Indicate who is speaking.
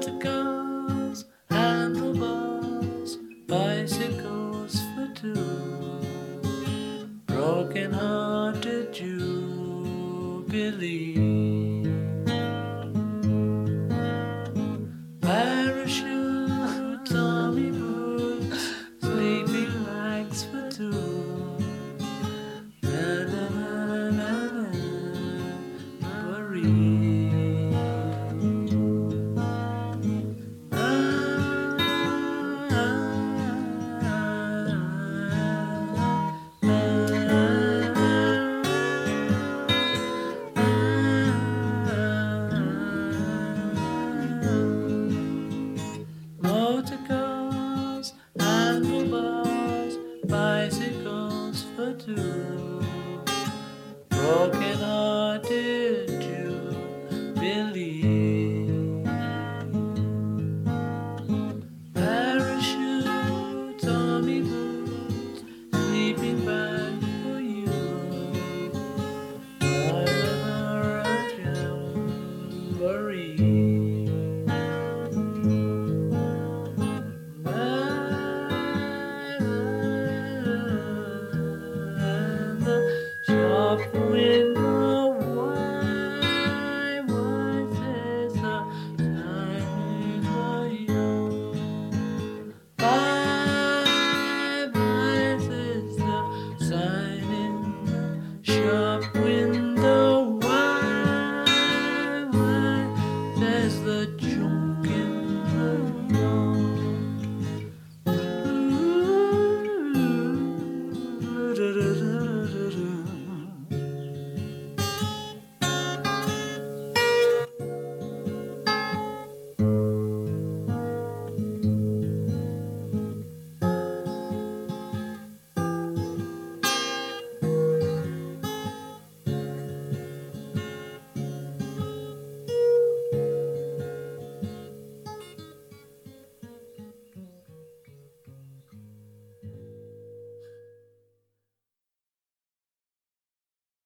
Speaker 1: motor cars, handlebars, bicycles for two, broken-hearted jubilee. Parachutes, army boots, sleeping bags for two. Motor cars, handlebars, bicycles for two, broken-hearted jubilee. Parachutes, army boots, sleeping bag for you. Jamboree. Shop window, why says the sign for you? Why says the sign in the shop window? Why says the